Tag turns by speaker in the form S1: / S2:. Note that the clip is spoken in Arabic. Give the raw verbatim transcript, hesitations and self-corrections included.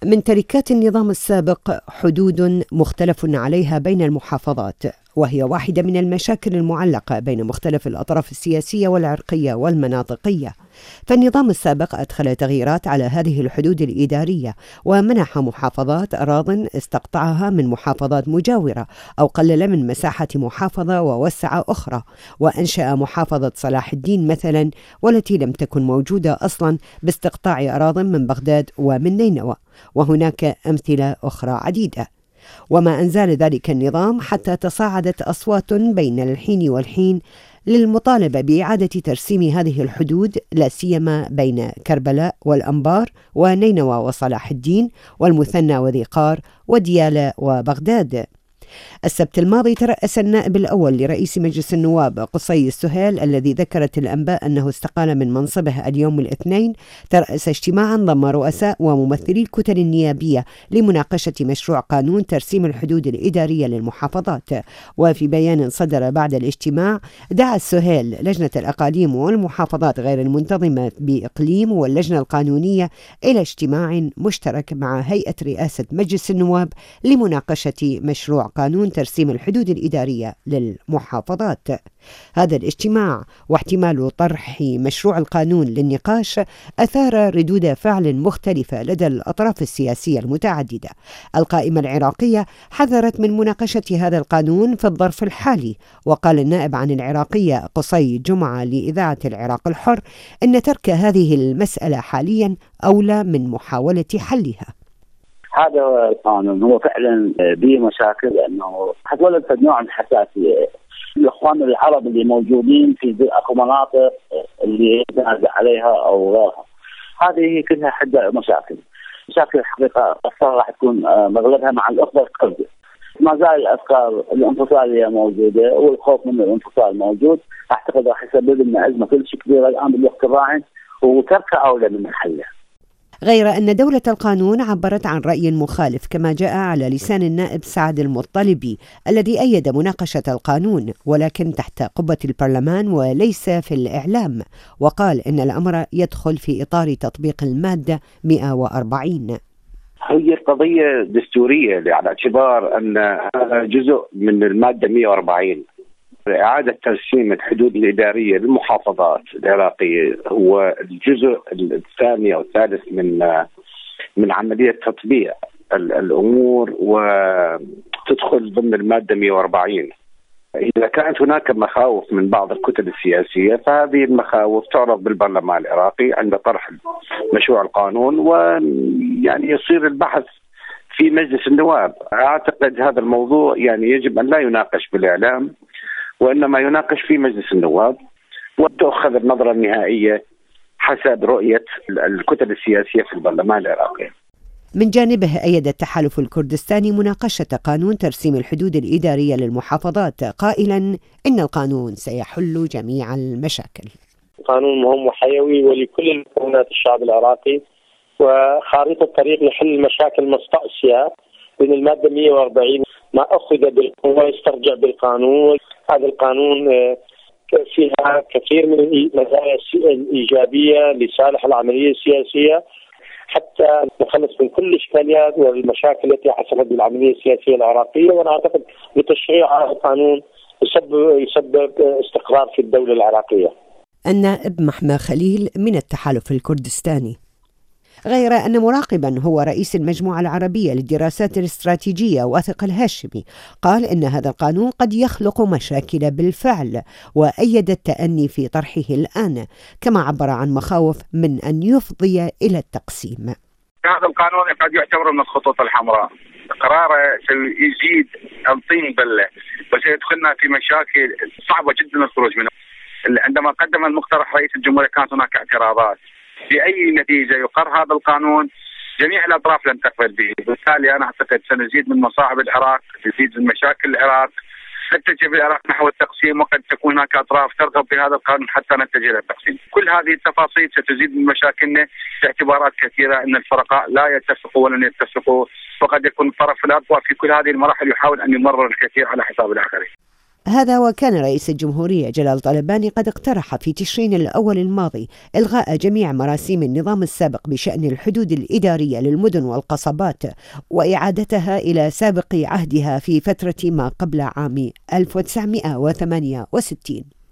S1: من تركات النظام السابق حدود مختلف عليها بين المحافظات، وهي واحدة من المشاكل المعلقة بين مختلف الأطراف السياسية والعرقية والمناطقية. فالنظام السابق أدخل تغييرات على هذه الحدود الإدارية، ومنح محافظات أراضٍ استقطعها من محافظات مجاورة، أو قلل من مساحة محافظة ووسع أخرى، وأنشأ محافظة صلاح الدين مثلا، والتي لم تكن موجودة أصلا، باستقطاع أراضٍ من بغداد ومن نينوى، وهناك أمثلة أخرى عديدة. وما أن زال ذلك النظام حتى تصاعدت أصوات بين الحين والحين للمطالبة بإعادة ترسيم هذه الحدود، لا سيما بين كربلاء والأنبار ونينوى وصلاح الدين والمثنى وذي قار وديالى وبغداد. السبت الماضي ترأس النائب الأول لرئيس مجلس النواب قصي السهيل، الذي ذكرت الأنباء أنه استقال من منصبه اليوم الاثنين، ترأس اجتماعا ضم رؤساء وممثلي الكتل النيابية لمناقشة مشروع قانون ترسيم الحدود الإدارية للمحافظات. وفي بيان صدر بعد الاجتماع، دعا السهيل لجنة الأقاليم والمحافظات غير المنتظمة بإقليم واللجنة القانونية إلى اجتماع مشترك مع هيئة رئاسة مجلس النواب لمناقشة مشروع قانون ترسيم الحدود الإدارية للمحافظات. هذا الاجتماع واحتمال طرح مشروع القانون للنقاش أثار ردود فعل مختلفة لدى الأطراف السياسية المتعددة. القائمة العراقية حذرت من مناقشة هذا القانون في الظرف الحالي، وقال النائب عن العراقية قصي جمعة لإذاعة العراق الحر إن ترك هذه المسألة حاليا أولى من محاولة حلها.
S2: هذا القانون هو فعلا به مشاكل، لانه حتولد نوع من الحساسيه. الاخوان العرب اللي موجودين في اكو مناطق اللي يتنازع عليها او غيرها، هذه كلها حد مشاكل. مشاكل الحقيقه اصلا راح تكون مغلبها مع الاخوه الكرد. ما زال الافكار الانفصاليه موجوده والخوف من الانفصال موجود. اعتقد راح يسبب لنا ازمه كلش كبيره الان بالوقت الراهن، وتركها اولى من حلها.
S1: غير أن دولة القانون عبرت عن رأي مخالف، كما جاء على لسان النائب سعد المطلبي الذي أيد مناقشة القانون، ولكن تحت قبة البرلمان وليس في الإعلام، وقال إن الأمر يدخل في إطار تطبيق المادة مئة وأربعين.
S3: هي قضية دستورية على اعتبار أن هذا جزء من المادة مئة وأربعين. إعادة ترسيم الحدود الإدارية للمحافظات العراقية هو الجزء الثاني أو الثالث من من عملية تطبيع الأمور، وتدخل ضمن المادة مئة وأربعين. إذا كانت هناك مخاوف من بعض الكتل السياسية، فهذه المخاوف تعرض بالبرلمان العراقي عند طرح مشروع القانون، ويعني يصير البحث في مجلس النواب. أعتقد هذا الموضوع يعني يجب أن لا يناقش بالإعلام، وإنما يناقش في مجلس النواب، وتأخذ النظرة النهائية حسب رؤية الكتل السياسية في البرلمان العراقي.
S1: من جانبه أيد التحالف الكردستاني مناقشة قانون ترسيم الحدود الإدارية للمحافظات، قائلا إن القانون سيحل جميع المشاكل.
S4: قانون مهم وحيوي ولكل مكونات الشعب العراقي، وخارطة الطريق لحل المشاكل مستقصية بين المادة مئة وأربعين. ما أخذ بالقوة يسترجع بالقانون. هذا القانون فيها كثير من المزايا الإيجابية لصالح العملية السياسية، حتى نخلص من كل الإشكاليات والمشاكل التي حصلت بالعملية السياسية العراقية. وأنا أعتقد بتشريع هذا القانون يسبب, يسبب استقرار في الدولة العراقية.
S1: النائب محمى خليل من التحالف الكردستاني. غير أن مراقبا هو رئيس المجموعة العربية للدراسات الاستراتيجية واثق الهاشمي قال إن هذا القانون قد يخلق مشاكل بالفعل، وأيد التأني في طرحه الآن، كما عبر عن مخاوف من أن يفضي إلى التقسيم.
S5: هذا القانون قد يعتبر من الخطوط الحمراء. قراره سيزيد الطين بلة وسيدخلنا في مشاكل صعبة جدا الخروج منها. عندما قدم المقترح رئيس الجمهورية كانت هناك اعتراضات. بأي نتيجة يقر هذا القانون جميع الأطراف لن تقبل به، بالتالي أنا أعتقد سنزيد من مصاعب العراق، تزيد من مشاكل العراق، نتجه بالعراق نحو التقسيم، وقد تكون هناك أطراف ترغب في هذا القانون حتى نتجه إلى التقسيم. كل هذه التفاصيل ستزيد من مشاكلنا باعتبارات كثيرة، أن الفرقاء لا يتفقوا ولن يتفقوا، وقد يكون الطرف الأقوى في كل هذه المراحل يحاول أن يمرر الكثير على حساب الآخرين.
S1: هذا وكان رئيس الجمهورية جلال طلباني قد اقترح في تشرين الأول الماضي إلغاء جميع مراسيم النظام السابق بشأن الحدود الإدارية للمدن والقصبات وإعادتها إلى سابق عهدها في فترة ما قبل عام ألف وتسعمائة وثمانية وستين.